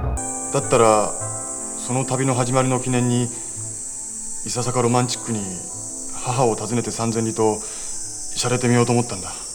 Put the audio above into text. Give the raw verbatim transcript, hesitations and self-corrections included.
だったらその旅の始まりの記念にいささかロマンチックに母を訪ねて三千里と洒落てみようと思ったんだ。